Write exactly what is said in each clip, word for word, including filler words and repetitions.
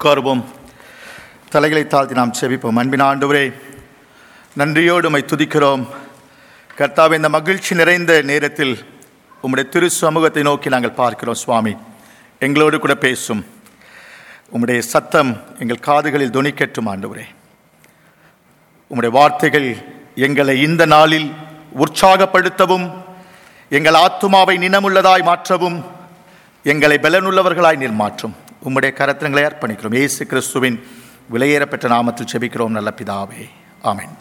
உட்காருவோம். தலைகளை தாழ்த்தி நாம் செபிப்போம். அன்பின் ஆண்டவரே, நன்றியோடு உம்மை துதிக்கிறோம். கர்த்தாவே, இந்த மகிழ்ச்சி நிறைந்த நேரத்தில் உம்முடைய திரு சமூகத்தை நோக்கி நாங்கள் பார்க்கிறோம். சுவாமி, எங்களோடு கூட பேசும். உம்முடைய சத்தம் எங்கள் காதுகளில் தொனிக்கட்டும். ஆண்டவரே, உம்முடைய வார்த்தைகள் எங்களை இந்த நாளில் உற்சாகப்படுத்தவும், எங்கள் ஆத்துமாவை நினமுள்ளதாய் மாற்றவும், எங்களை பலனுள்ளவர்களாய் நீர் மாற்றும். உம்முடைய கரத்தினங்களை அர்ப்பணிக்கிறோம். இயேசு கிறிஸ்துவின் விலையேறப்பெற்ற நாமத்தில் செபிக்கிறோம் நல்ல பிதாவே, ஆமென்.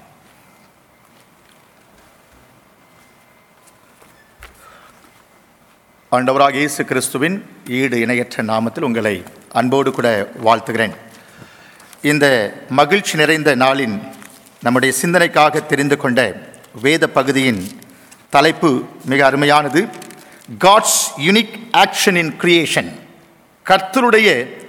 ஆண்டவராக இயேசு கிறிஸ்துவின் ஈடு இணையற்ற நாமத்தில் உங்களை அன்போடு கூட வாழ்த்துகிறேன். இந்த மகிழ்ச்சி நிறைந்த நாளின் நம்முடைய சிந்தனைக்காக தெரிந்து கொண்ட வேத பகுதியின் தலைப்பு மிக அருமையானது. God's unique action in creation. கர்த்தருடைய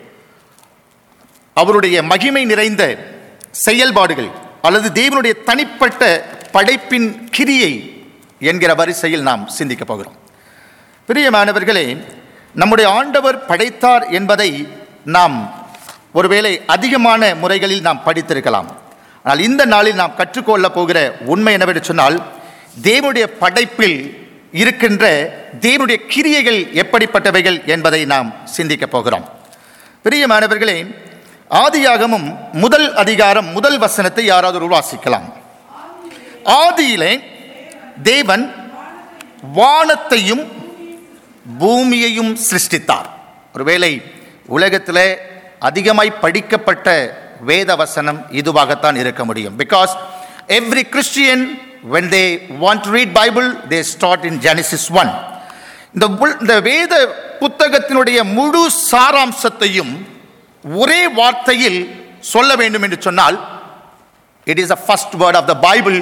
அவருடைய மகிமை நிறைந்த செயல்பாடுகள் அல்லது தேவனுடைய தனிப்பட்ட படைப்பின் கிரியை என்கிற வரிசையில் நாம் சிந்திக்க போகிறோம். பிரியமானவர்களே, நம்முடைய ஆண்டவர் படைத்தார் என்பதை நாம் ஒருவேளை அதிகமான முறைகளில் நாம் படித்திருக்கலாம். ஆனால் இந்த நாளில் நாம் கற்றுக்கொள்ளப் போகிற உண்மை என்னவென்று சொன்னால், தேவனுடைய படைப்பில் இருக்கின்ற தேவனுடைய கிரியைகள் எப்படிப்பட்டவைகள் என்பதை நாம் சிந்திக்க போகிறோம். பிரியமானவர்களே, ஆதியாகமம் முதல் அதிகாரம் முதல் வசனத்தை யாராவது வாசிக்கலாம். ஆதியிலே தேவன் வானத்தையும் பூமியையும் சிருஷ்டித்தார். ஒருவேளை உலகத்தில் அதிகமாய் படிக்கப்பட்ட வேத வசனம் இதுவாகத்தான் இருக்க முடியும். Because every Christian when they want to read Bible, they start in Genesis one. இந்த இந்த வேத புத்தகத்தினுடைய முழு சாராம்சத்தையும் ஒரே வார்த்தையில் சொல்ல வேண்டும் என்று சொன்னால், it is the first word of the Bible.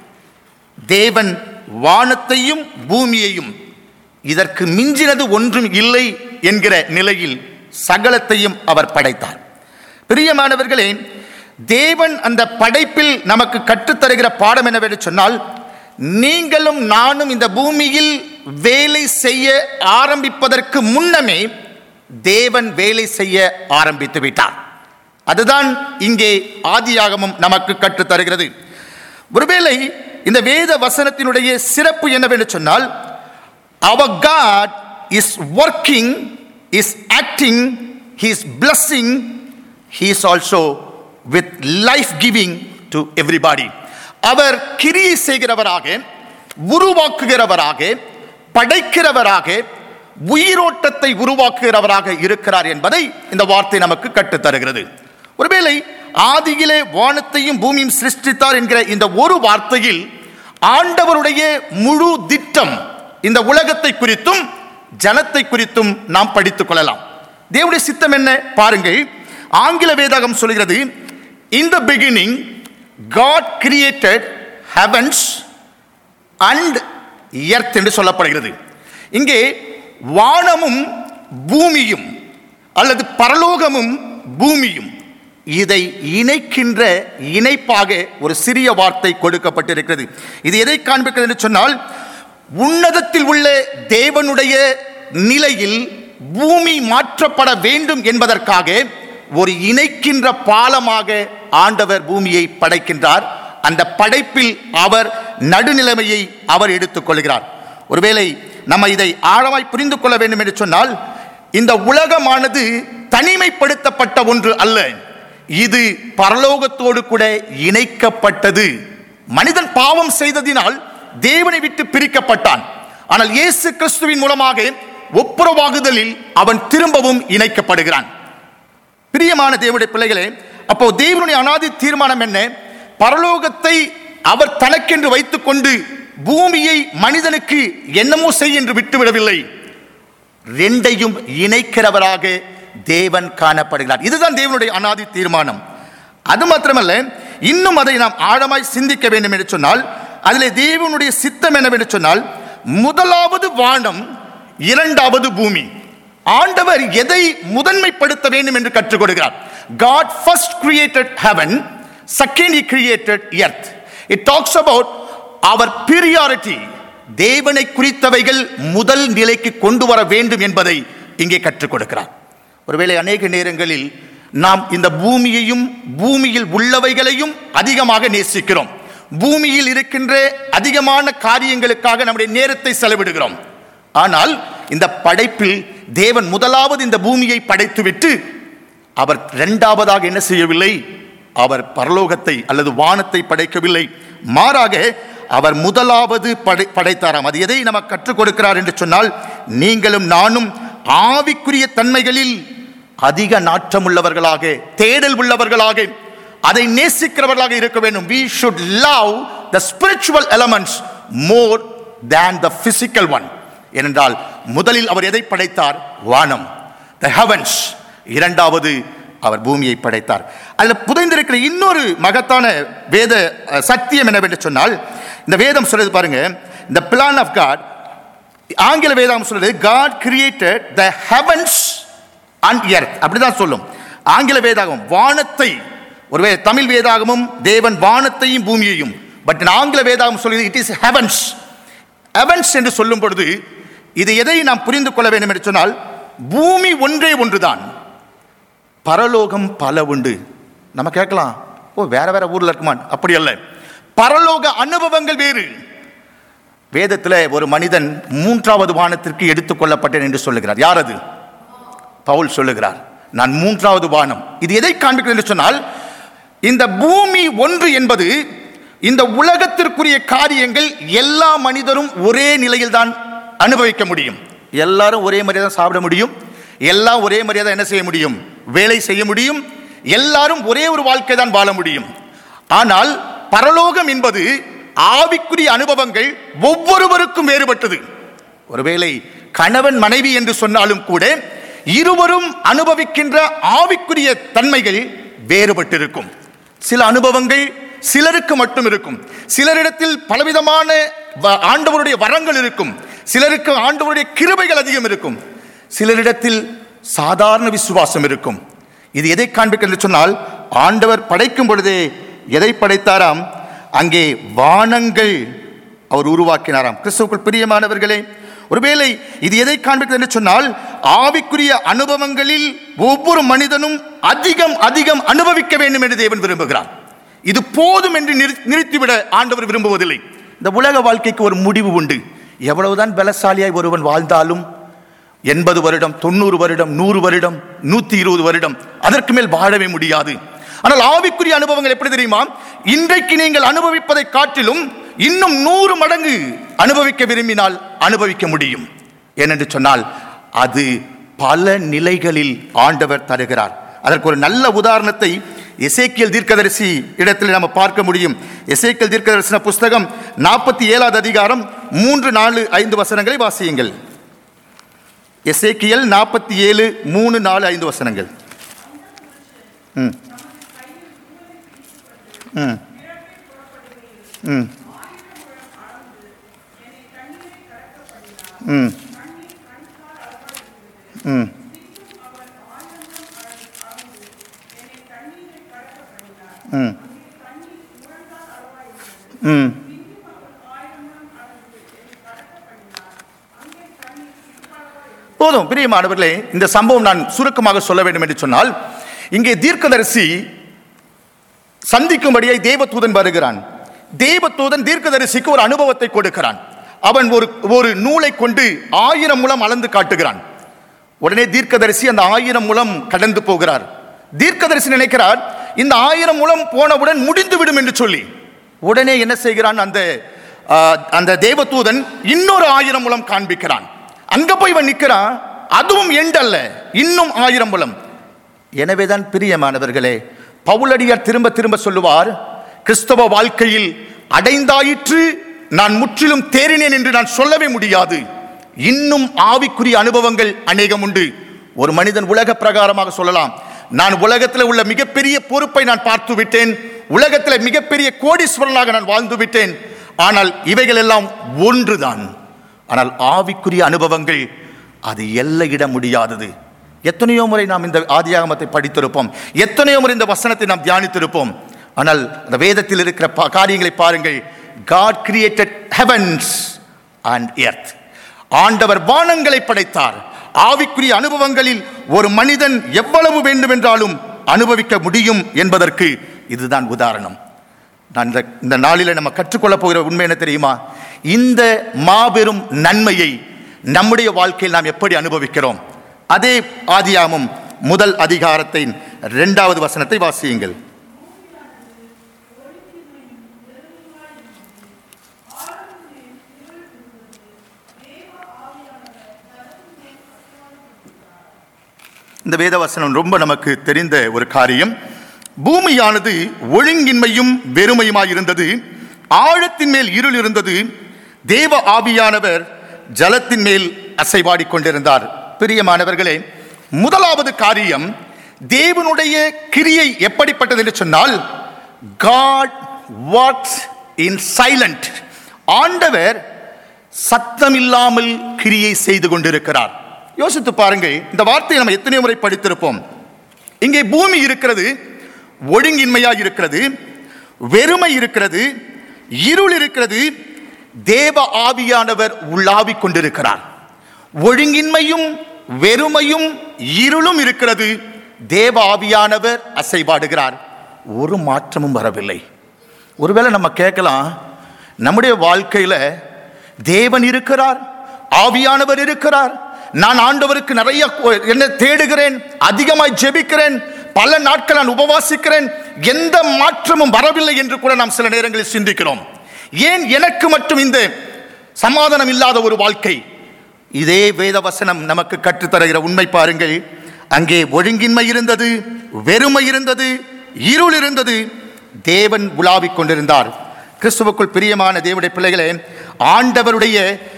தேவன் வானத்தையும் பூமியையும், இதற்கு மிஞ்சினது ஒன்றும் இல்லை என்கிற நிலையில் சகலத்தையும் அவர் படைத்தார். பிரியமானவர்களே, தேவன் அந்த படைப்பில் நமக்கு கற்றுத்தருகிற பாடம் என்னவென்று சொன்னால், நீங்களும் நானும் இந்த பூமியில் வேலை செய்ய ஆரம்பிப்பதற்கு முன்னமே தேவன் வேலை செய்ய ஆரம்பித்து விட்டார். அதுதான் இங்கே ஆதியாகமம் நமக்கு கற்றுத்தருகிறது. ஒருவேளை இந்த வேத வசனத்தினுடைய சிறப்பு என்னவென்று சொன்னால், our God is working, is acting, he is blessing, he is also with life giving to everybody. அவர் கிரியை செய்கிறவராக, உருவாக்குகிறவராக, படைக்கிறவராக, உயிரோட்டத்தை உருவாக்குகிறவராக இருக்கிறார் என்பதை இந்த வார்த்தை நமக்கு கற்றுத்தருகிறது. ஒருவேளை ஆதியிலே வானத்தையும் பூமியும் சிருஷ்டித்தார் என்கிற இந்த ஒரு வார்த்தையில் ஆண்டவருடைய முழு திட்டம் இந்த உலகத்தை குறித்தும் ஜனத்தை குறித்தும் நாம் படித்துக் கொள்ளலாம். தேவனுடைய சித்தம் என்ன பாருங்கள். ஆங்கில வேதாகம் சொல்கிறது, in the beginning God created heavens and earth என்று சொல்லப்படுகிறது. இங்கே வானமும் பூமியும் அல்லது பரலோகமும் பூமியும் இதை இணைக்கின்ற இணைப்பாக ஒரு சிறிய வார்த்தை கொடுக்கப்பட்டிருக்கிறது. இது எதை காண்பிக்கிறது என்று சொன்னால், உன்னதத்தில் உள்ள தேவனுடைய நிலையில் பூமி மாற்றப்பட வேண்டும் என்பதற்காக ஒரு இணைக்கின்ற பாலமாக ஆண்டவர் பூமியை படைக்கின்றார். அந்த படைப்பில் அவர் நடுநிலைமையை அவர் எடுத்துக்கொள்கிறார். ஒருவேளை நம்ம இதை ஆழமாய் புரிந்து கொள்ள வேண்டும் என்று சொன்னால், இந்த உலகமானது தனிமைப்படுத்தப்பட்ட ஒன்று அல்ல, இது பரலோகத்தோடு கூட இணைக்கப்பட்டது. மனிதன் பாவம் செய்ததினால் தேவனை விட்டு பிரிக்கப்பட்டான். ஆனால் இயேசு கிறிஸ்துவின் மூலமாக ஒப்புரவாகுதலில் அவன் திரும்பவும் இணைக்கப்படுகிறான். பிரியமான தேவனுடைய பிள்ளைகளே, அப்போ தேவனுடைய அனாதி தீர்மானம் என்ன? பரலோகத்தை அவர் தனக்கென்று வைத்துக் கொண்டு பூமியை மனிதனுக்கு என்னமோ செய் என்று விட்டுவிடவில்லை. ரெண்டையும் இணைக்கிறவராக தேவன் காணப்படுகிறார். இதுதான் தேவனுடைய அனாதி தீர்மானம். அது மாத்திரமல்ல, இன்னும் அதை நாம் ஆழமாய் சிந்திக்க வேண்டும் என்று சொன்னால், அதிலே தேவனுடைய சித்தம் என்னவென்று சொன்னால், முதலாவது வானம், இரண்டாவது பூமி. ஆண்டவர் எதை முதன்மைப்படுத்த வேண்டும் என்று கற்றுக் கொடுக்கிறார். God first created heaven, second he created earth. It talks about our priority. தேவனை குறித்தவைகள் முதல் நிலைக்கு கொண்டு வர வேண்டும் என்பதை இங்கே கற்றுக் கொடுக்கிறார். ஒருவேளை அநேக நேரங்களில் நாம் இந்த பூமியையும் பூமியில் உள்ளவைகளையும் அதிகமாக நேசிக்கிறோம். பூமியில் இருக்கின்ற அதிகமான காரியங்களுக்காக நம்முடைய நேரத்தை செலவிடுகிறோம். ஆனால் இந்த படைப்பில் தேவன் முதலாவது இந்த பூமியை படைத்துவிட்டு அவர் இரண்டாவதாக என்ன செய்யவில்லை? அவர் பரலோகத்தை அல்லது வானத்தை படைக்கவில்லை. மாறாக அவர் முதலாவது படை படைத்தாராம். அது எதை நமக்கு கற்றுக் கொடுக்கிறார் என்று சொன்னால், நீங்களும் நானும் ஆவிக்குரிய தன்மைகளில் அதிக நாட்டம் உள்ளவர்களாக, தேடல் உள்ளவர்களாக, அதை நேசிக்கிறவர்களாக இருக்க வேண்டும். We should love the spiritual elements more than the physical one. ஏனென்றால் முதலில் அவர் எதை படைத்தார்? வானம், the heavens. இரண்டாவது அவர் பூமியை படைத்தார். அதில் புதைந்திருக்கிற இன்னொரு மகத்தான வேத சத்தியம் என்னவென்று சொன்னால், இந்த வேதம் சொல்றது பாருங்க, the plan of God, ஆங்கில வேதம் சொல்றது God created the heavens and earth. அப்படிதான் சொல்லும் ஆங்கில வேதாகமம். வானத்தை, ஒருவேளை தமிழ் வேதாகமும் தேவன் வானத்தையும் பூமியையும், பட் ஆங்கில வேதாகமம் சொல்லுது it is heavens. heavens என்று சொல்லும் பொழுது இது எதை நாம் புரிந்து கொள்ள வேண்டும் என்று சொன்னால், பூமி ஒன்றே ஒன்றுதான், பரலோகம் பல உண்டு. நம்ம கேட்கலாம், ஓ வேற வேற ஊர்ல இருக்குமா? அப்படி அல்ல, பரலோக அனுபவங்கள் வேறு. வேதத்தில் ஒரு மனிதன் மூன்றாவது வானத்திற்கு எடுத்துக் கொள்ளப்பட்டேன் என்று சொல்லுகிறார். யார் அது? பவுல் சொல்லுகிறார், நான் மூன்றாவது வானம். இது எதை காண்பிக்கிறது என்று சொன்னால், இந்த பூமி ஒன்று என்பது இந்த உலகத்திற்குரிய காரியங்கள் எல்லா மனிதரும் ஒரே நிலையில் தான் அனுபவிக்க முடியும். எல்லாரும் ஒரே மாதிரியா தான் சாப்பிட முடியும், எல்லாம் ஒரே மாதிரியா தான் என்ன செய்ய முடியும்? வேலை செய்ய முடியும். எல்லாரும் ஒரே ஒரு வாழ்க்கை தான் வாழ முடியும். ஆனால் பரலோகம் என்பது ஆவிக்குரிய அனுபவங்கள் ஒவ்வொருவருக்கும் வேறுபட்டது. ஒருவேளை கணவன் மனைவி என்று சொன்னாலும் கூட இருவரும் அனுபவிக்கின்ற ஆவிக்குரிய தன்மைகள் வேறுபட்டிருக்கும். சில அனுபவங்கள் சிலருக்கு மட்டும் இருக்கும். சிலரிடத்தில் பலவிதமான ஆண்டவருடைய வரங்கள் இருக்கும். சிலருக்கு ஆண்டவருடைய கிருபைகள் அதிகம் இருக்கும். சிலரிடத்தில் சாதாரண விசுவாசம் இருக்கும். இது எதை காண்பிக்கிறது சொன்னால், ஆண்டவர் படைக்கும் பொழுதே எதை படைத்தாராம்? அங்கே வானங்கள் அவர் உருவாக்கினாராம். கிறிஸ்துவுக்குள் பிரியமானவர்களே, ஒருவேளை இது எதை காண்பிக்கிறது என்று சொன்னால், ஆவிக்குரிய அனுபவங்களில் ஒவ்வொரு மனிதனும் அதிகம் அதிகம் அனுபவிக்க வேண்டும் என்று தேவன் விரும்புகிறார். இது போதும் என்று நிறுத்திவிட ஆண்டவர் விரும்புவதில்லை. இந்த உலக வாழ்க்கைக்கு ஒரு முடிவு உண்டு. எவ்வளவுதான் பலசாலியாய் ஒருவன் வாழ்ந்தாலும் எண்பது வருடம், தொண்ணூறு வருடம், நூறு வருடம், நூத்தி இருபது வருடம், அதற்கு மேல் வாழவே முடியாது. ஆனால் ஆவிக்குரிய அனுபவங்கள் எப்படி தெரியுமா? இன்றைக்கு நீங்கள் அனுபவிப்பதை காட்டிலும் இன்னும் நூறு மடங்கு அனுபவிக்க விரும்பினால் அனுபவிக்க முடியும். ஏனென்று சொன்னால் அது பல நிலைகளில் ஆண்டவர் தருகிறார். அதற்கு ஒரு நல்ல உதாரணத்தை எசேக்கியேல் தீர்க்கதரிசி இடத்தில் நாம் பார்க்க முடியும். எசேக்கியேல் தீர்க்கதரிசன புஸ்தகம் நாற்பத்தி ஏழாவது அதிகாரம் மூன்று நாலு ஐந்து வசனங்களை வாசியுங்கள். எசேக்கியேல் நாற்பத்தி ஏழு மூணு நாலு ஐந்து வசனங்கள். ம் ம் ம் ம் ம் ம் ம் போதும். பிரியமானவர்களே, இந்த சம்பவம் நான் சுருக்கமாக சொல்ல வேண்டும் என்று சொன்னால், இங்கே தீர்க்கதரிசி சந்திக்கும்படியாய் தேவதூதன் வருகிறான். தேவதூதன் தீர்க்கதரிசிக்கு ஒரு அனுபவத்தை கொடுக்கிறான். அவன் ஒரு ஒரு நூலை கொண்டு ஆயிரம் முழம் அளந்து காட்டுகிறான். உடனே தீர்க்கதரிசி அந்த ஆயிரம் முழம் கடந்து போகிறார். தீர்க்கதரிசி நினைக்கிறார், இந்த ஆயிரம் முழம் போனவுடன் முடிந்து விடும் என்று சொல்லி உடனே என்ன செய்கிறான்? அந்த அந்த தேவதூதன் இன்னொரு ஆயிரம் முழம் காண்பிக்கிறான். அங்க போய் இவன் நிற்கிறான். அதுவும் எண்டல்ல, இன்னும் ஆயிரம் முழம். எனவேதான் பிரியமானவர்களே, பவுலடியார் திரும்ப திரும்ப சொல்லுவார், கிறிஸ்தவ வாழ்க்கையில் அடைந்தாயிற்று, நான் முற்றிலும் தேறினேன் என்று நான் சொல்லவே முடியாது. இன்னும் ஆவிக்குரிய அனுபவங்கள் அநேகம் உண்டு. ஒரு மனிதன் உலக பிரகாரமாக சொல்லலாம், நான் உலகத்தில் உள்ள மிகப்பெரிய பொறுப்பை நான் பார்த்து விட்டேன், உலகத்தில் மிகப்பெரிய கோடீஸ்வரனாக நான் வாழ்ந்து விட்டேன். ஆனால் இவைகள் எல்லாம் ஒன்றுதான். ஆனால் ஆவிக்குரிய அனுபவங்கள் அது எல்லையிட முடியாதது. எத்தனையோ முறை நாம் இந்த ஆதியாகமத்தை படித்திருப்போம், எத்தனையோ முறை இந்த வசனத்தை நாம் தியானித்திருப்போம். ஆனால் அந்த வேதத்தில் இருக்கிற காரியங்களை பாருங்கள். God created heavens and earth. ஆண்டவர் வானங்களை படைத்தார். ஆவிக்குரிய அனுபவங்களில் ஒரு மனிதன் எவ்வளவு வேண்டும் என்றாலும் அனுபவிக்க முடியும் என்பதற்கு இதுதான் உதாரணம். நான் இந்த இந்த நாளில் நம்ம கற்றுக்கொள்ள போகிற உண்மை என்ன தெரியுமா? இந்த மாபெரும் நன்மையை நம்முடைய வாழ்க்கையில் நாம் எப்படி அனுபவிக்கிறோம்? அதே ஆதியாகமம் முதல் அதிகாரத்தின் இரண்டாவது வசனத்தை வாசியுங்கள். இந்த வேதவசனம் ரொம்ப நமக்கு தெரிந்த ஒரு காரியம். பூமியானது ஒழுங்கின்மையும் வெறுமையுமாய் இருந்தது, ஆழத்தின் மேல் இருள் இருந்தது, தேவ ஆவியானவர் ஜலத்தின் மேல் அசைவாடி கொண்டிருந்தார். பிரியமானவர்களே, முதலாவது காரியம், தேவனுடைய கிரியை எப்படிப்பட்டது என்று சொன்னால், God works in silent. ஆண்டவர் சத்தமில்லாமல் கிரியை செய்து கொண்டிருக்கிறார். யோசித்து பாருங்கள், இந்த வார்த்தையை நம்ம எத்தனை முறை படித்திருப்போம். இங்கே பூமி இருக்கிறது, ஒழுங்கின்மையாக இருக்கிறது, வெறுமை இருக்கிறது, இருள் இருக்கிறது, தேவ ஆவியானவர் உள்ளாவிக் கொண்டிருக்கிறார். ஒழுங்கின்மையும் வெறுமையும் இருளும் இருக்கிறது, தேவ ஆவியானவர் அசைபாடுகிறார். ஒரு மாற்றமும் வரவில்லை. ஒருவேளை நம்ம கேட்கலாம், நம்முடைய வாழ்க்கையில தேவன் இருக்கிறார், ஆவியானவர் இருக்கிறார், நான் ஆண்டவருக்கு நிறைய என்ன தேடுகிறேன், அதிகமாய் ஜெபிக்கிறேன், பல நாட்கள் நான் உபவாசிக்கிறேன், எந்த மாற்றமும் வரவில்லை என்று கூட நாம் சில நேரங்களில் சிந்திக்கிறோம். ஏன் எனக்கு மட்டும் இந்த சமாதானம் இல்லாத ஒரு வாழ்க்கை? இதே வேதவசனம் நமக்கு கற்றுத்தருகிற உண்மை பாருங்கள். அங்கே ஒழுங்கின்மை இருந்தது, வெறுமை இருந்தது, இருள் இருந்தது, தேவன் உலாவிக் கொண்டிருந்தார். கிறிஸ்துவுக்குள் பிரியமான தேவனுடைய பிள்ளைகளே, ஆண்டவருடைய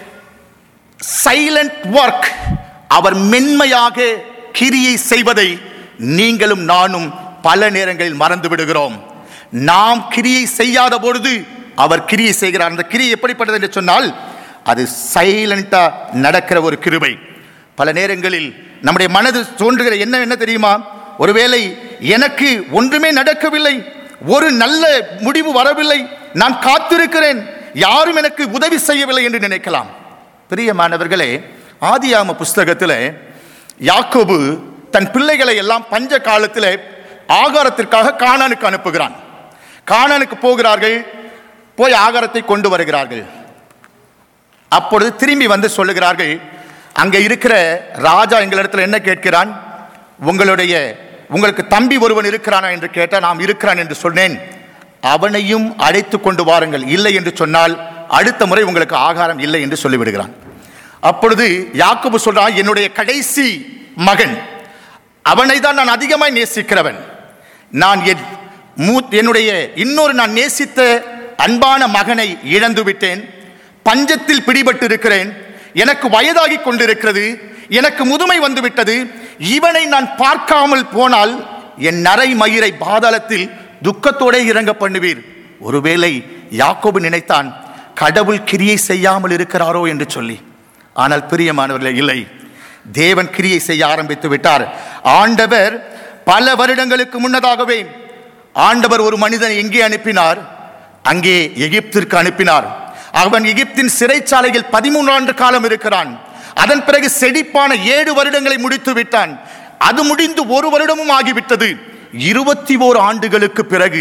சைலண்ட் ஒர்க், அவர் மென்மையாக கிரியை செய்வதை நீங்களும் நானும் பல நேரங்களில் மறந்து விடுகிறோம். நாம் கிரியை செய்யாத பொழுது அவர் கிரியை செய்கிறார். அந்த கிரியை எப்படிப்பட்டது என்று சொன்னால், அது சைலண்டா நடக்கிற ஒரு கிருபை. பல நேரங்களில் நம்முடைய மனது தோன்றுகிற என்ன என்ன தெரியுமா? ஒருவேளை எனக்கு ஒன்றுமே நடக்கவில்லை, ஒரு நல்ல முடிவு வரவில்லை, நான் காத்திருக்கிறேன், யாரும் எனக்கு உதவி செய்யவில்லை என்று நினைக்கலாம். பிரியமானவர்களே, ஆதியாகம புஸ்தகத்தில் யாக்கோபு தன் பிள்ளைகளை எல்லாம் பஞ்ச காலத்தில் ஆகாரத்திற்காக கானானுக்கு அனுப்புகிறான். கானானுக்கு போகிறார்கள், போய் ஆகாரத்தை கொண்டு வருகிறார்கள். அப்பொழுது திரும்பி வந்து சொல்லுகிறார்கள், அங்கே இருக்கிற ராஜா எங்களிடத்தில் என்ன கேட்கிறான்? உங்களுடைய உங்களுக்கு தம்பி ஒருவன் இருக்கிறானா என்று கேட்டால், நாம் இருக்கிறான் என்று சொன்னேன், அவனையும் அழைத்து கொண்டு வாருங்கள், இல்லை என்று சொன்னால் அடுத்த முறை உங்களுக்கு ஆகாரம் இல்லை என்று சொல்லிவிடுகிறான். அப்பொழுது யாக்கோபு சொல்றான், என்னுடைய கடைசி மகன், அவனை தான் நான் அதிகமாய் நேசிக்கிறவன், நான் என்னுடைய இன்னொரு நான் நேசித்த அன்பான மகனை இழந்து விட்டேன், பஞ்சத்தில் பிடிபட்டு இருக்கிறேன், எனக்கு வயதாகி கொண்டிருக்கிறது, எனக்கு முதுமை வந்து விட்டது, இவனை நான் பார்க்காமல் போனால் என் நரை மயிரை பாதாளத்தில் துக்கத்தோட இறங்க பண்ணுவீர். ஒருவேளை யாக்கோபு நினைத்தான், கடவுள் கிரியை செய்யாமல் இருக்கிறாரோ என்று சொல்லி. ஆனால் பிரியமானவர்களே, இல்லை, தேவன் கிரியை செய்ய ஆரம்பித்து விட்டார். ஆண்டவர் பல வருடங்களுக்கு முன்னதாகவே ஆண்டவர் ஒரு மனிதனை எங்கே அனுப்பினார்? அங்கே எகிப்திற்கு அனுப்பினார். அவன் எகிப்தின் சிறைச்சாலையில் பதிமூன்று ஆண்டு காலம் இருக்கிறான். அதன் பிறகு செழிப்பான ஏழு வருடங்களை முடித்து விட்டான். அது முடிந்து ஒரு வருடமும் ஆகிவிட்டது. இருபத்தி ஓரு ஆண்டுகளுக்கு பிறகு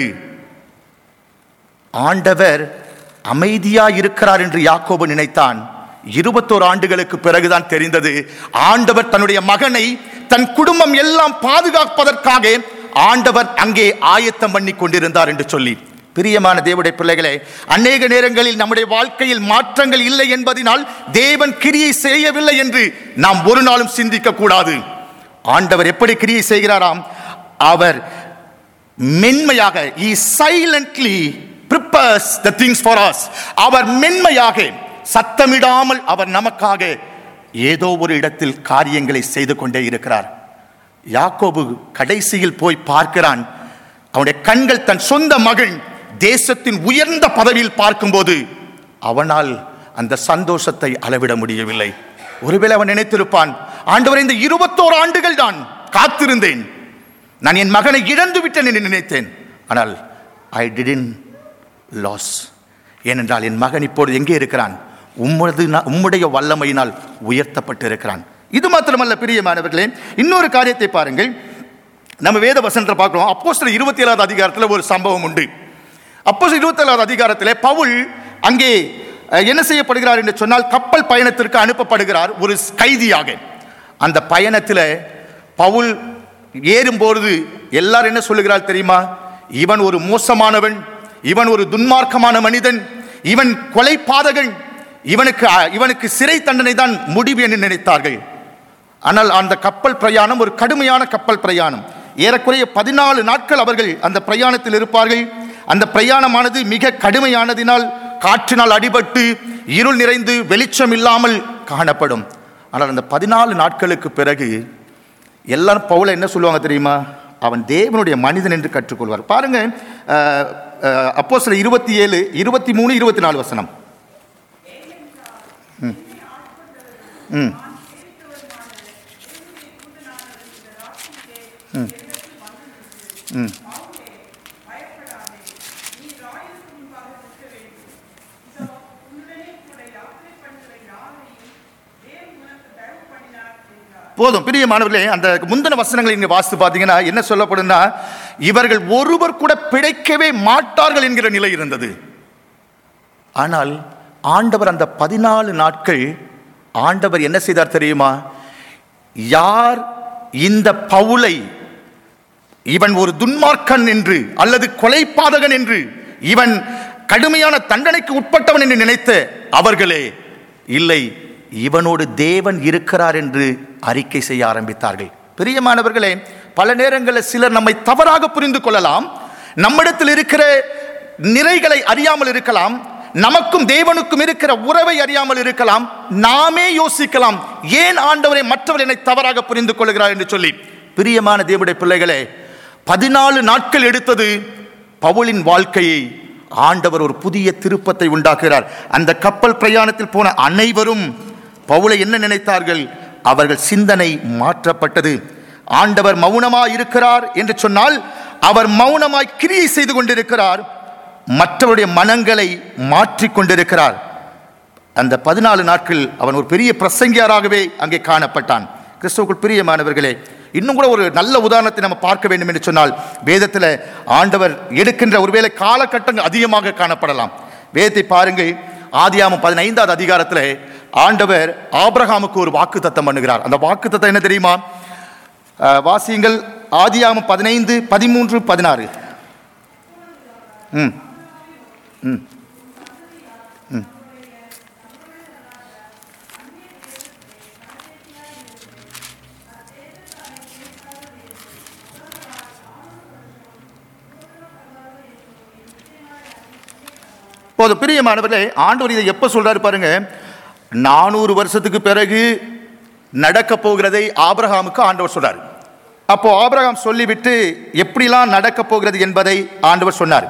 ஆண்டவர் அமைதியா இருக்கிறார் என்று யாக்கோபு நினைத்தான். இருபத்தோரு ஆண்டுகளுக்கு பிறகுதான் தெரிந்தது, ஆண்டவர் தன்னுடைய மகனை தன் குடும்பம் எல்லாம் பாதுகாப்பதற்காக ஆண்டவர் அங்கே ஆயத்தம் பண்ணி கொண்டிருந்தார் என்று சொல்லி. பிரியமான தேவனுடைய பிள்ளைகளே, அநேக நேரங்களில் நம்முடைய வாழ்க்கையில் மாற்றங்கள் இல்லை என்பதனால் தேவன் கிரியை செய்யவில்லை என்று நாம் ஒரு நாளும் சிந்திக்க கூடாது. ஆண்டவர் எப்படி கிரியை செய்கிறாராம்? அவர் மென்மையாக, he silently prepares the things for us. அவர் மென்மையாக, சத்தமிடாமல் அவர் நமக்காக ஏதோ ஒரு இடத்தில் காரியங்களை செய்து கொண்டே இருக்கிறார். யாக்கோபு கடைசியில் போய் பார்க்கிறான், அவனுடைய கண்கள் தன் சொந்த மகன் தேசத்தின் உயர்ந்த பதவியில் பார்க்கும்போது அவனால் அந்த சந்தோஷத்தை அளவிட முடியவில்லை. ஒருவேளை அவன் நினைத்திருப்பான், ஆண்டவரே, இந்த இருபத்தோரு ஆண்டுகள் தான் காத்திருந்தேன், நான் என் மகனை இழந்து விட்டேன் என்று நினைத்தேன், ஆனால் ஐ டிடன்ட் லாஸ். ஏனென்றால் என் மகன் இப்பொழுது எங்கே இருக்கிறான்? உம்மது உம்முடைய வல்லமையினால் உயர்த்தப்பட்டு இருக்கிறான். இது மாத்திரமல்ல பிரியமானவர்களே, இன்னொரு காரியத்தை பாருங்கள். நம்ம வேத வசனத்தை பார்க்கிறோம். அப்போஸ்தலர் இருபத்தி ஏழாவது அதிகாரத்தில் ஒரு சம்பவம் உண்டு. அப்போஸ்தலர் இருபத்தி ஏழாவது அதிகாரத்தில் பவுல் அங்கே என்ன செய்யப்படுகிறார் என்று சொன்னால், கப்பல் பயணத்திற்கு அனுப்பப்படுகிறார் ஒரு கைதியாக. அந்த பயணத்தில் பவுல் ஏறும்போது எல்லாரும் என்ன சொல்லுகிறார் தெரியுமா? இவன் ஒரு மோசமானவன், இவன் ஒரு துன்மார்க்கமான மனிதன், இவன் கொலை பாதகன், இவனுக்கு இவனுக்கு சிறை தண்டனை தான் முடிவு என்று நினைத்தார்கள். ஆனால் அந்த கப்பல் பிரயாணம் ஒரு கடுமையான கப்பல் பிரயாணம். ஏறக்குறைய பதினாலு நாட்கள் அவர்கள் அந்த பிரயாணத்தில் இருப்பார்கள். அந்த பிரயாணமானது மிக கடுமையானதினால் காற்றினால் அடிபட்டு இருள் நிறைந்து வெளிச்சம் இல்லாமல் காணப்படும். ஆனால் அந்த பதினாலு நாட்களுக்கு பிறகு எல்லாரும் பவுலை என்ன சொல்லுவாங்க தெரியுமா? அவன் தேவனுடைய மனிதன் என்று கற்றுக்கொள்வார். பாருங்க, அப்போஸ்தலர் இருபத்தி ஏழு இருபத்தி மூணு இருபத்தி நாலு வசனம். ம் ம் ம் ம் போதும். பிரியமானவர்களே, அந்த முந்தின வசனங்களை நீங்க வாசித்து பார்த்தீங்கன்னா என்ன சொல்லப்படும்னா, இவர்கள் ஒருவர் கூட பிழைக்கவே மாட்டார்கள் என்கிற நிலை இருந்தது. ஆனால் ஆண்டவர் அந்த பதினாலு நாட்கள் ஆண்டவர் என்ன செய்தார் தெரியுமா? யார் இந்த பவுலை இவன் ஒரு துன்மார்க்கன் என்று அல்லது கொலைபாதகன் என்று, இவன் கடுமையான தண்டனைக்கு உட்பட்டவன் என்று நினைத்த அவர்களே இல்லை, இவனோடு தேவன் இருக்கிறார் என்று அறிக்கை செய்ய ஆரம்பித்தார்கள். பிரியமானவர்களே, பல நேரங்களில் சிலர் நம்மை தவறாக புரிந்து கொள்ளலாம். நம்மிடத்தில் இருக்கிற நிறைகளை அறியாமல் இருக்கலாம், நமக்கும் தேவனுக்கும் இருக்கிற உறவை அறியாமல் இருக்கலாம். நாமே யோசிக்கலாம், ஏன் ஆண்டவரை மற்றவர் என்னை தவறாக புரிந்து கொள்கிறார் என்று சொல்லி. பிரியமான தேவனுடைய பிள்ளைகளே, பதினாலு நாட்கள் எடுத்தது பவுலின் வாழ்க்கையை ஆண்டவர் ஒரு புதிய திருப்பத்தை உண்டாக்குகிறார். அந்த கப்பல் பிரயாணத்தில் போன அனைவரும் பவுலை என்ன நினைத்தார்கள்? அவர்கள் சிந்தனை மாற்றப்பட்டது. ஆண்டவர் மௌனமாய் இருக்கிறார் என்று சொன்னால் அவர் மௌனமாய் கிரியை செய்து கொண்டிருக்கிறார், மற்றவருடைய மனங்களை மாற்றிக் கொண்டிருக்கிறார். அந்த பதினாலு நாட்கள் அவன் ஒரு பெரிய பிரசங்கியாராகவே அங்கே காணப்பட்டான். கிறிஸ்துவுக்குள் பிரியமானவர்களே, இன்னும் கூட ஒரு நல்ல உதாரணத்தை நம்ம பார்க்க வேண்டும் என்று சொன்னால், வேதத்தில் ஆண்டவர் எடுக்கின்ற ஒருவேளை காலகட்டங்கள் அதிகமாக காணப்படலாம். வேதத்தை பாருங்கள். ஆதியாகமம் பதினைந்தாவது அதிகாரத்தில் ஆண்டவர் ஆபிரகாமுக்கு ஒரு வாக்கு தத்தம் பண்ணுகிறார். அந்த வாக்கு தத்தம் என்ன தெரியுமா? வாசியுங்கள். ஆதியாகமம் பதினைந்து பதிமூன்று பதினாறு. ம் ம் ம் போதும். பிரியமானவர்களே, ஆண்டவர் இதை எப்ப சொல்றாரு பாருங்க. நானூறு வருஷத்துக்கு பிறகு நடக்க போகிறதை ஆபிரகாமுக்கு ஆண்டவர் சொல்றாரு. அப்போ ஆபிரகாம் சொல்லிவிட்டு எப்படிலாம் நடக்க போகிறது என்பதை ஆண்டவர் சொன்னார்.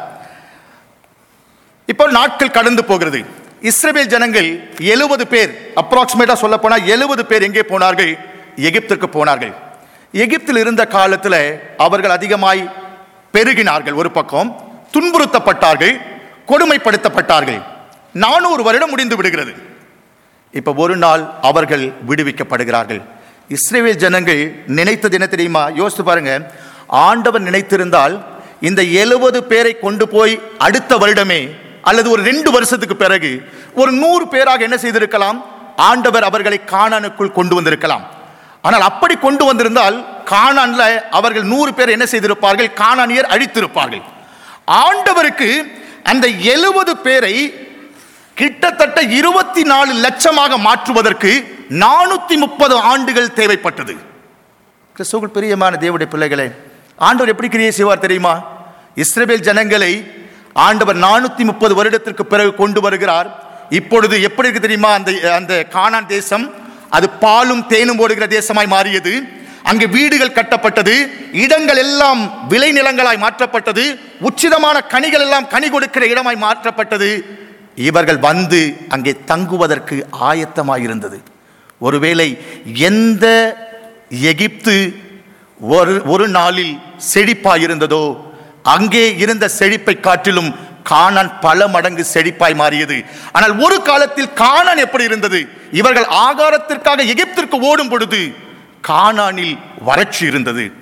இப்போ நாட்கள் கடந்து போகிறது. இஸ்ரவேல் ஜனங்கள் எழுபது பேர், அப்ராக்சிமேட்டா சொல்ல போனா எழுபது பேர் எங்கே போனார்கள்? எகிப்திற்கு போனார்கள். எகிப்தில் இருந்த காலத்தில் அவர்கள் அதிகமாய் பெருகினார்கள். ஒரு பக்கம் துன்புறுத்தப்பட்டார்கள், கொடுமைப்படுத்தப்பட்டார்கள். நானூறு வருடம் முடிந்து விடுகிறது. இப்ப ஒரு நாள் அவர்கள் விடுவிக்கப்படுகிறார்கள். இஸ்ரவேல் ஜனங்கள் நினைத்தது என்ன தெரியுமா? யோசித்து பாருங்க. ஆண்டவர் நினைத்திருந்தால் இந்த எழுபது பேரை கொண்டு போய் அடுத்த வருடமே அல்லது ஒரு ரெண்டு வருஷத்துக்கு பிறகு ஒரு நூறு பேராக என்ன செய்திருக்கலாம்? ஆண்டவர் அவர்களை கானானுக்குள் கொண்டு வந்திருக்கலாம். ஆனால் அப்படி கொண்டு வந்திருந்தால் கானான்ல அவர்கள் நூறு பேர் என்ன செய்திருப்பார்கள்? கானானியர் அழித்திருப்பார்கள். ஆண்டவருக்கு அந்த எழுபது பேரை கிட்டத்தட்ட இருபத்தி நாலு லட்சமாக மாற்றுவதற்கு நானூத்தி முப்பது ஆண்டுகள் தேவைப்பட்டது. கிறிஸ்துவுக்குள் பிரியமான தேவனுடைய பிள்ளைகளே, ஆண்டவர் எப்படி கிரியை செய்வார் தெரியுமா? இஸ்ரவேல் ஜனங்களை ஆண்டவர் நானூத்தி முப்பது வருடத்திற்கு பிறகு கொண்டு வருகிறார். இப்பொழுது எப்படி இருக்கு தெரியுமா? அந்த அந்த கானான் தேசம் அது பாலும் தேனும் ஓடுகிற தேசமாய் மாறியது. அங்கு வீடுகள் கட்டப்பட்டது, இடங்கள் எல்லாம் விளை நிலங்களாய் மாற்றப்பட்டது, உச்சிதமான கனிகள் எல்லாம் கனி கொடுக்கிற இடமாய் மாற்றப்பட்டது. இவர்கள் வந்து அங்கே தங்குவதற்கு ஆயத்தமாயிருந்தது. ஒருவேளை எந்த எகிப்து ஒரு ஒரு நாளில் செழிப்பாயிருந்ததோ அங்கே இருந்த செழிப்பை காட்டிலும் கானான் பல மடங்கு செழிப்பாய் மாறியது. ஆனால் ஒரு காலத்தில் கானான் எப்படி இருந்தது? இவர்கள் ஆகாரத்திற்காக எகிப்திற்கு ஓடும் பொழுது கானானில் வறட்சி இருந்தது.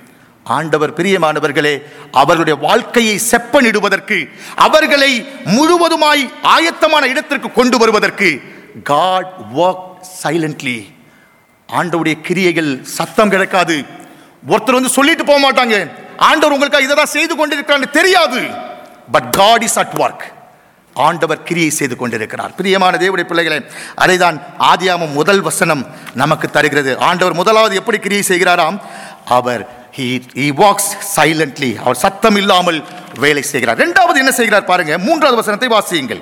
ஆண்டவர் பிரியமானவர்களே அவர்களுடைய வாழ்க்கையை செப்பனிடுவதற்கு, அவர்களை முழுவதுமாய் ஆயத்தமான இடத்திற்கு கொண்டு வருவதற்கு God worked silently. ஆண்டவருடைய கிரியைகள் சத்தம் கிடைக்காது. ஒருத்தர் வந்து சொல்லிட்டு போக மாட்டாங்க, ஆண்டவர் உங்களுக்காக இதை தான் செய்து கொண்டிருக்கிறான்னு தெரியாது. But God is at work. ஆண்டவர் கிரியை செய்து கொண்டிருக்கிறார். பிரியமான தேவனுடைய பிள்ளைகளே, அதைதான் ஆதியாகமம் முதல் வசனம் நமக்கு தருகிறது. ஆண்டவர் முதலாவது எப்படி கிரியை செய்கிறாராம்? அவர் he he walks silently. அவர் சத்தம் இல்லாமல் வேலை செய்கிறார். இரண்டாவது என்ன செய்கிறார் பாருங்க, மூன்றாவது வசனத்தை வாசியுங்கள்.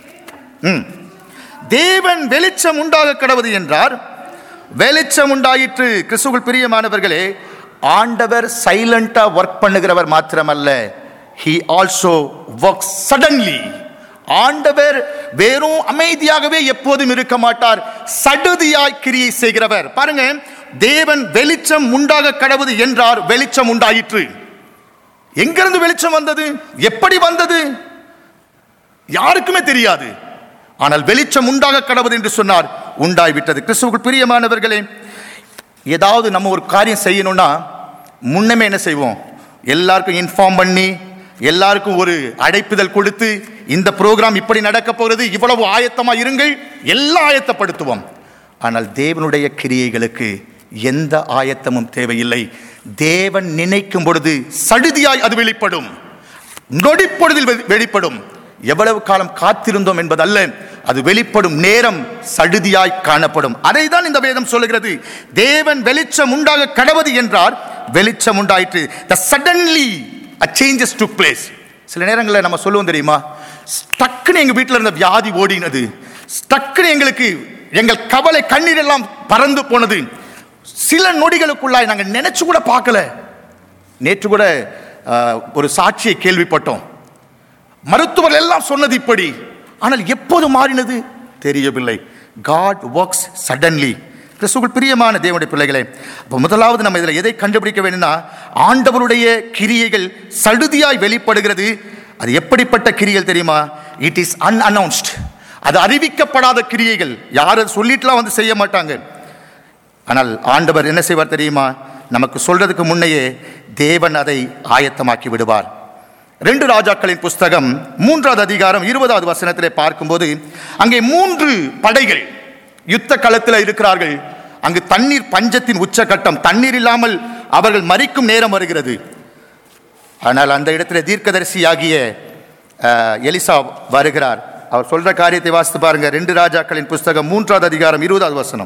ம் தேவன் வெளிச்சம் உண்டாக கடவது என்றார், வெளிச்சம் உண்டாயிற்று. கிறிஸ்துவுக்குள் பிரியமானவர்களே, ஆண்டவர் சைலண்டா ஒர்க் பண்ணுகிறவர் மாத்திரமல்ல, he also works suddenly. ஆண்டவர் வெறும் அமைதியாகவே எப்போதும் இருக்க மாட்டார், சடுதியாய் கிரியை செய்கிறவர். பாருங்க, தேவன் வெளிச்சம் உண்டாக கடவுது என்றார், வெளிச்சம் உண்டாயிற்று. எங்கிருந்து வெளிச்சம் வந்தது, எப்படி வந்தது யாருக்குமே தெரியாது. ஆனால் வெளிச்சம் உண்டாக கடவுது என்று சொன்னார், உண்டாய்விட்டது. கிறிஸ்துவுக்குள் பிரியமானவர்களே, ஏதாவது நம்ம ஒரு காரியம் செய்யணும்னா முன்னமே என்ன செய்வோம், எல்லாருக்கும் இன்ஃபார்ம் பண்ணி, எல்லாருக்கும் ஒரு அழைப்புதல் கொடுத்து, இந்த ப்ரோக்ராம் இப்படி நடக்க போகிறது, இவ்வளவு ஆயத்தமா இருங்கள், எல்லாம் ஆயத்தப்படுத்துவோம். ஆனால் தேவனுடைய கிரியைகளுக்கு எந்த ஆயத்தமும் தேவையில்லை. தேவன் நினைக்கும் பொழுது சடுதியாய் அது வெளிப்படும், நொடிப்பொழுதில் வெளிப்படும். எவ்வளவு காலம் காத்திருந்தோம் என்பதல்ல, அது வெளிப்படும் நேரம் சடுதியாய் காணப்படும். அதை தான் இந்த வேதம் சொல்லுகிறது. தேவன் வெளிச்சம் உண்டாக கடவது என்றார், வெளிச்சம் உண்டாயிற்று. The suddenly a changes took place. சில நேரங்களில் நம்ம சொல்லுவோம் தெரியுமா, டக்குன்னு எங்க வீட்டில் இருந்த வியாதி ஓடினது, டக்குன்னு எங்களுக்கு எங்கள் கவலை கண்ணீர் எல்லாம் பறந்து போனது, சில நொடிகளுக்குள்ளாய் நாங்கள் நினைச்சு கூட பார்க்கல. நேற்று கூட ஒரு சாட்சியை கேள்விப்பட்டோம், மருத்துவர் எல்லாம் சொன்னது இப்படி, ஆனால் எப்போது மாறினது தெரியவில்லை. God works suddenly. கிறிஸ்துவுக்குள் பிரியமான தேவனுடைய பிள்ளைகளே, அப்போ முதலாவது நம்ம இதில் எதை கண்டுபிடிக்க வேண்டும்னா, ஆண்டவருடைய கிரியைகள் சடுதியாய் வெளிப்படுகிறது. அது எப்படிப்பட்ட கிரியைகள் தெரியுமா? It is unannounced. அது அறிவிக்கப்படாத கிரியைகள். யாரும் சொல்லிட்டுலாம் வந்து செய்ய மாட்டாங்க. ஆனால் ஆண்டவர் என்ன செய்வார் தெரியுமா? நமக்கு சொல்றதுக்கு முன்னையே தேவன் அதை ஆயத்தமாக்கி விடுவார். ரெண்டு ராஜாக்களின் புஸ்தகம் மூன்றாவது அதிகாரம் இருபதாவது வசனத்திலே பார்க்கும்போது, அங்கே மூன்று படைகள் யுத்த களத்தில் இருக்கிறார்கள். அங்கு தண்ணீர் பஞ்சத்தின் உச்சகட்டம், தண்ணீர் இல்லாமல் அவர்கள் மரிக்கும் நேரம் வருகிறது. ஆனால் அந்த இடத்துல தீர்க்கதரிசியாகிய எலிசா வருகிறார். அவர் சொல்ற காரியத்தை வாசித்து பாருங்க. ரெண்டு ராஜாக்களின் புஸ்தகம் மூன்றாவது அதிகாரம் இருபதாவது வசனம்.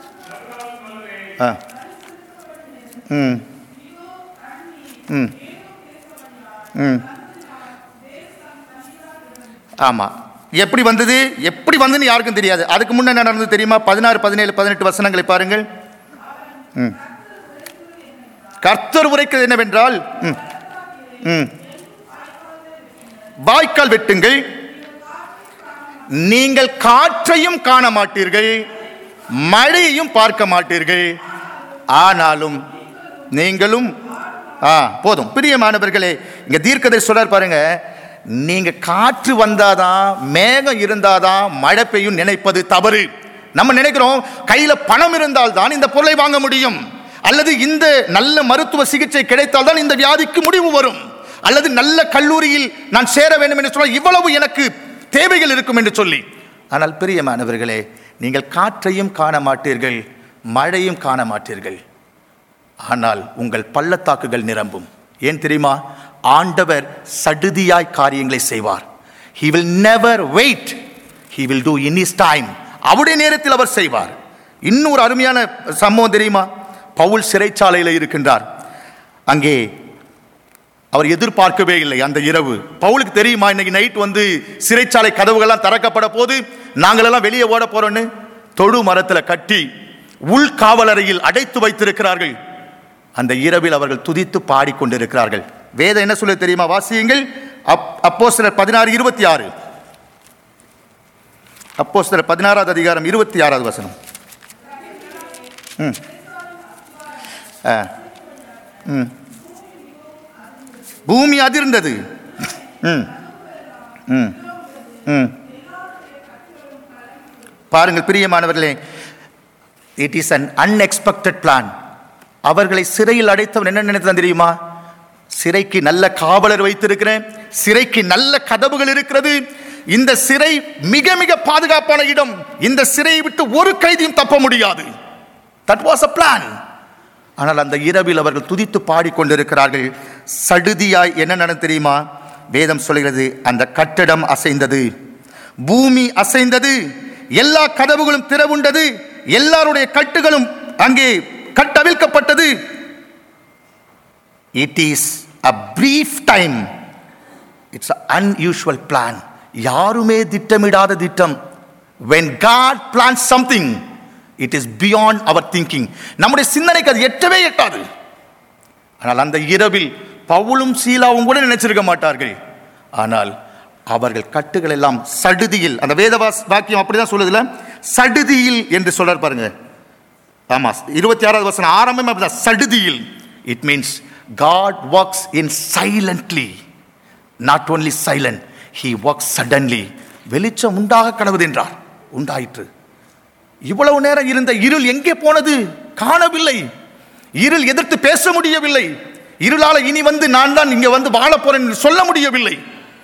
ம் ம் ம் ஆமா, எப்படி வந்தது, எப்படி வந்ததுன்னு யாருக்கும் தெரியாது. அதுக்கு முன்ன என்ன நடந்தது தெரியுமா? பதினாறு பதினேழு பதினெட்டு வசனங்களை பாருங்கள். கர்த்தர் உரைக்கிறது என்னவென்றால், வாய்க்கால் வெட்டுங்கள், நீங்கள் காற்றையும் காண மாட்டீர்கள், மழையையும் பார்க்க மாட்டீர்கள், ஆனாலும் நீங்களும் போதும். பிரியமானவர்களே, இங்க தீர்க்கதரிசி சொல்றார் பாருங்க, நீங்க காற்று வந்தாதான், மேகம் இருந்தாதான் மழை பெய்யும் நினைப்பது தவறு. நம்ம நினைக்கிறோம் கையில பணம் இருந்தால் தான் இந்த பொருளை வாங்க முடியும், அல்லது இந்த நல்ல மருத்துவ சிகிச்சை கிடைத்தால் தான் இந்த வியாதிக்கு முடிவு வரும், அல்லது நல்ல கல்லூரியில் நான் சேர வேண்டும் என்று சொல்ல இவ்வளவு எனக்கு தேவைகள் இருக்கும் என்று சொல்லி. ஆனால் பிரியமானவர்களே, நீங்கள் காற்றையும் காண மாட்டீர்கள், மழையும் காண மாட்டீர்கள், ஆனால் உங்கள் பள்ளத்தாக்குகள் நிரம்பும். ஏன் தெரியுமா? ஆண்டவர் சடுதியாய் காரியங்களை செய்வார். He will never wait. He will do in his time. அவருடைய நேரத்தில் அவர் செய்வார். இன்னொரு அருமையான சம்பவம் தெரியுமா? பவுல் சிறைச்சாலையில் இருக்கின்றார். அங்கே அவர் எதிர்பார்க்கவே இல்லை அந்த இரவு. பவுலுக்கு தெரியுமா இன்னைக்கு நைட் வந்து சிறைச்சாலை கதவுகள்லாம் திறக்கப்பட போது, நாங்களெல்லாம் வெளியே ஓட போறோன்னு தொழு மரத்தில் கட்டி உள் காவலறையில் அடைத்து வைத்திருக்கிறார்கள். அந்த இரவில் அவர்கள் துதித்து பாடிக்கொண்டிருக்கிறார்கள். வேதம் என்ன சொல்ல தெரியுமா? வாசியுங்கள். அப்போஸ்தலர் பதினாறு இருபத்தி ஆறு. அப்போஸ்தலர் பதினாறாவது அதிகாரம் இருபத்தி ஆறாவது வசனம். பூமி அதிர்ந்தது. பாருங்கள் பிரியமானவர்களே, it is an unexpected plan. அவர்களை சிறையில் அடைத்தவன் என்ன நினைத்தான் தெரியுமா? சிறைக்கு நல்ல காவலர் வைத்திருக்கிறேன், சிறைக்கு நல்ல கதவுகள் இருக்கிறது, இந்த சிறை மிக மிக பாதுகாப்பான இடம், இந்த சிறையை விட்டு ஒரு கைதியும் தப்ப முடியாது. That was a plan. ஆனால் அந்த இரவில் அவர்கள் துதித்து பாடிக்கொண்டிருக்கிறார்கள். சடுதியாய் என்ன நடந்து தெரியுமா? வேதம் சொல்கிறது, அந்த கட்டடம் அசைந்தது, பூமி அசைந்தது, எல்லா கதவுகளும் திறவுண்டது, எல்லாருடைய கட்டுகளும் அங்கே கட்டவிழ்க்கப்பட்டது. It is a brief time. It's an unusual plan. யாருமே திட்டமிடாத திட்டம். When God plans something, it is beyond our thinking. நம்முடைய சிந்தனைக்கு அது எட்டவே எட்டாது. ஆனால் அந்த இரவில் பவுலும் சீலாவும் கூட நினைச்சிருக்க மாட்டார்கள். ஆனால் அவர்கள் கட்டுகள் எல்லாம் சடுதியில், அந்த வேத வாக்கியம் அப்படிதான் சொல்லுதுல, சடுதியில் என்று சொல்றார் பாருங்க. ஆமா, இருபத்தி ஆறாவது வசனம் ஆரம்பமே அப்படிதான், சடுதியில். It means God works in silently. Not only silent, he works suddenly. வெளிச்சம் உண்டாக கடவுது என்றார், உண்டாயிற்று. இவ்வளவு நேரம் இருந்த இருள் எங்கே போனது? காணவில்லை. இருள் எதிர்த்து பேச முடியவில்லை. இருளால இனி வந்து நான் தான் இங்க வந்து வாழ போறேன் என்று சொல்ல முடியவில்லை.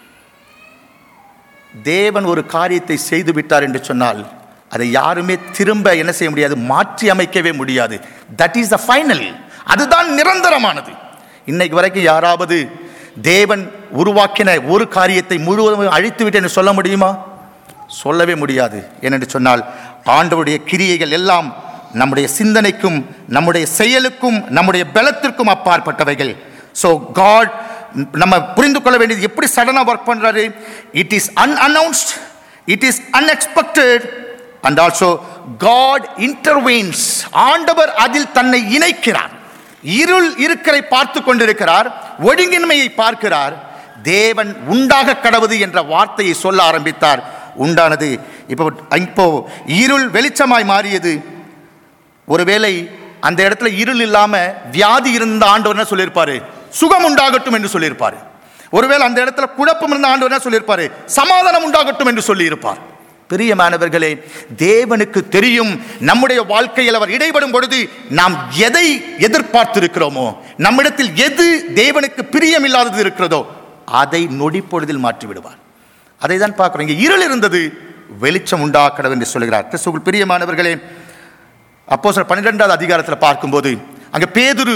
தேவன் ஒரு காரியத்தை செய்து விட்டார் என்று சொன்னால் அதை யாருமே திரும்ப என்ன செய்ய முடியாது, மாற்றி அமைக்கவே முடியாது. That is the final. அதுதான் நிரந்தரமானது. இன்னைக்கு வரைக்கும் யாராவது தேவன் உருவாக்கின ஒரு காரியத்தை முழுவதும் அழித்து விட்டு என்று சொல்ல முடியுமா? சொல்லவே முடியாது. ஏனென்று சொன்னால் ஆண்டவருடைய கிரியைகள் எல்லாம் நம்முடைய சிந்தனைக்கும் நம்முடைய செயலுக்கும் நம்முடைய பலத்திற்கும் அப்பாற்பட்டவைகள். ஸோ காட் நம்ம புரிந்து கொள்ள வேண்டியது, எப்படி சடனாக ஒர்க் பண்றாரு. It is unannounced, it is unexpected, and also God intervenes. ஆண்டவர் அதில் தன்னை இணைக்கிறார். இருள் இருக்கரை பார்த்து கொண்டிருக்கிறார், ஒழுங்கின்மையை பார்க்கிறார். தேவன் உண்டாக கடவுது என்ற வார்த்தையை சொல்ல ஆரம்பித்தார், உண்டானது. இப்போ இப்போ இருள் வெளிச்சமாய் மாறியது. ஒருவேளை அந்த இடத்துல இருள் இல்லாம வியாதி இருந்த ஆண்டவர் என்ன சொல்லியிருப்பாரு? சுகம் உண்டாகட்டும் என்று சொல்லியிருப்பாரு. ஒருவேளை அந்த இடத்துல குழப்பம் இருந்த ஆண்டவர் என்ன சொல்லியிருப்பாரு? சமாதானம் உண்டாகட்டும் என்று சொல்லி இருப்பார். பிரியமானவர்களே, தேவனுக்கு தெரியும் நம்முடைய வாழ்க்கையில் அவர் இடைபடும் பொழுது நாம் எதை எதிர்பார்த்திருக்கிறோமோ, நம்மிடத்தில் எது தேவனுக்கு பிரியமில்லாதது இருக்கிறதோ அதை நொடி பொழுதில் மாற்றி விடுவார். அதை தான் பார்க்கிறோம். இங்கே இருள் இருந்தது, வெளிச்சம் உண்டாக்கிறது என்று சொல்கிறார். கிறிஸ்துவுக்குள் பிரியமானவர்களே, அப்போஸ்தலர் பன்னிரெண்டாவது அதிகாரத்தில் பார்க்கும்போது அங்கே பேதுரு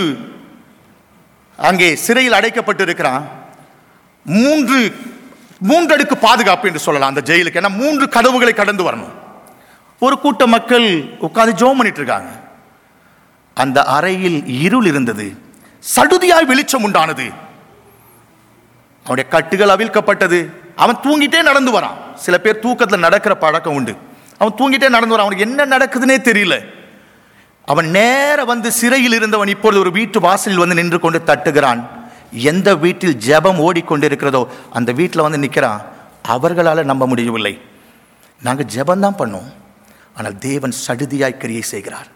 அங்கே சிறையில் அடைக்கப்பட்டு இருக்கிறான். மூன்று மூன்றடுக்கு பாதுகாப்பு என்று சொல்லலாம் அந்த ஜெயிலுக்கு. ஏன்னா மூன்று கதவுகளை கடந்து வரணும். ஒரு கூட்ட மக்கள் உட்கார்ந்து ஜெபம் பண்ணிட்டு இருக்காங்க. அந்த அறையில் இருள் இருந்தது, சடுதியாய் வெளிச்சம் உண்டானது. அவனுடைய கட்டுகள் அவிழ்க்கப்பட்டது. அவன் தூங்கிட்டே நடந்து வரான். சில பேர் தூக்கத்தில் நடக்கிற பழக்கம் உண்டு. அவன் தூங்கிட்டே நடந்து வரான், அவனுக்கு என்ன நடக்குதுன்னே தெரியல. அவன் நேர வந்து சிறையில் இருந்தவன் இப்பொழுது ஒரு வீட்டு வாசலில் வந்து நின்று கொண்டு தட்டுகிறான். எந்த வீட்டில் ஜெபம் ஓடிக்கொண்டிருக்கிறதோ அந்த வீட்டில் வந்து நிற்கிறான். அவர்களால் நம்ப முடியவில்லை. நாங்கள் ஜெபம் தான் பண்ணோம், ஆனால் தேவன் சடுதியாய் கிரியை செய்கிறார்.